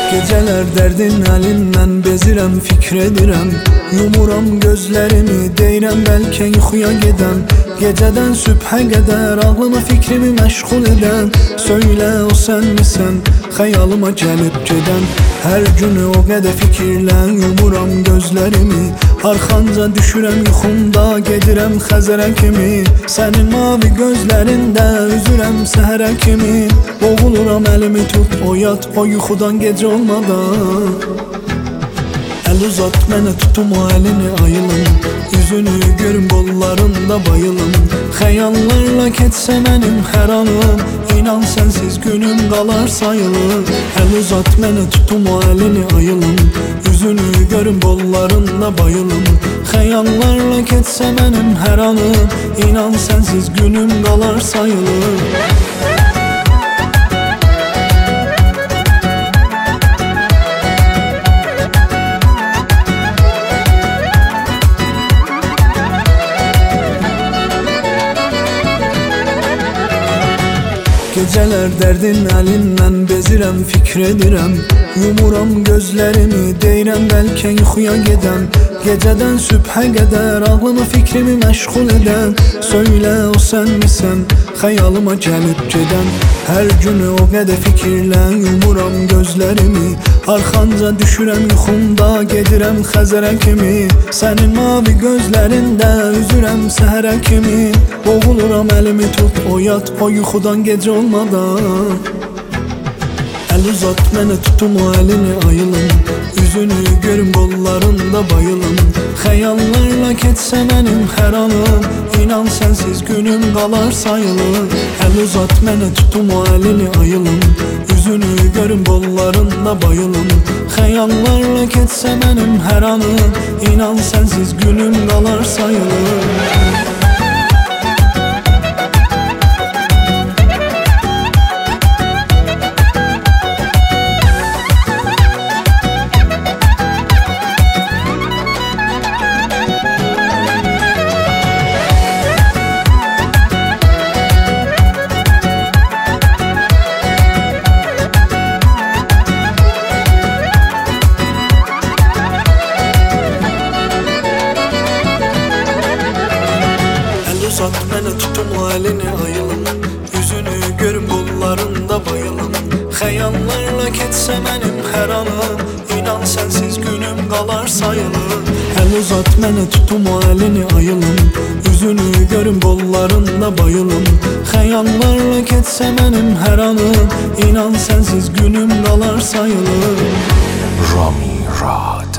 Geceler derdin əlindən bezirəm, fikr edirəm. Yumuram gözlərimi, deyirəm bəlkə yuxuya gedəm. Gecədən sübhə qədər ağlımı fikrimi məşğul edən. Söylə o sən misən, xəyalıma gəlib gedən. Hər günü o qədər fikirlə yumuram gözlərimi. Arxanca düşürəm yuxumda, gedirəm Xəzərə kimi. Sənin mavi gözlərində üzürəm səhərə kimi. Boğuluram, əlimi tut, oyat o yuxudan gecə olmadan. Əl uzat mənə, tutum o əlini ayılım. Üzünü görüm, qollarında bayılım. Xəyallarla keçsə mənim hər anım, İnan sənsiz günüm qalar sayılır. Əl uzat mənə, tutum o əlini ayılım. Üzünü görüm, qollarında bayılım. Xəyallarla keçsə mənim hər anım, İnan sənsiz günüm qalar sayılır. Geceler dərdin əlindən bezirəm, fikr edirəm. Yumuram gözlərimi, deyirəm bəlkə yuxuya gedəm. Gecədən sübhə qədər ağlımı fikrimi məşğul edən. Söylə o sən misən, xəyalıma gəlib gedən. Hər günü o qədər fikirlə yumuram gözlərimi. Arxanca düşürəm yuxumda, gedirəm Xəzərə kimi. Sənin mavi gözlərində üzürəm səhərə kimi. Boğuluram, əlimi tut, oyat o yuxudan gecə olmadan. Əl uzat mənə, tutum o əlini ayılım. Üzünü görüm, qollarında bayılım. Xəyallarla keçsə mənim hər anım, İnan sənsiz günüm qalar sayılır. Əl uzat mənə, tutum o əlini ayılım. Üzünü görüm, qollarında bayılım. Xəyallarla keçsə mənim hər anım, İnan sənsiz günüm qalar sayılır. Uzat mənə, tutum o əlini ayılım. Üzünü görüm, qollarında bayılım. Xəyallarla keçsə mənim hər anım, İnan sənsiz günüm qalar sayılır. Əl uzat mənə, tutum o əlini ayılım. Üzünü görüm, qollarında bayılım. Xəyallarla keçsə mənim hər anım, İnan sənsiz günüm qalar sayılır. Rami Rad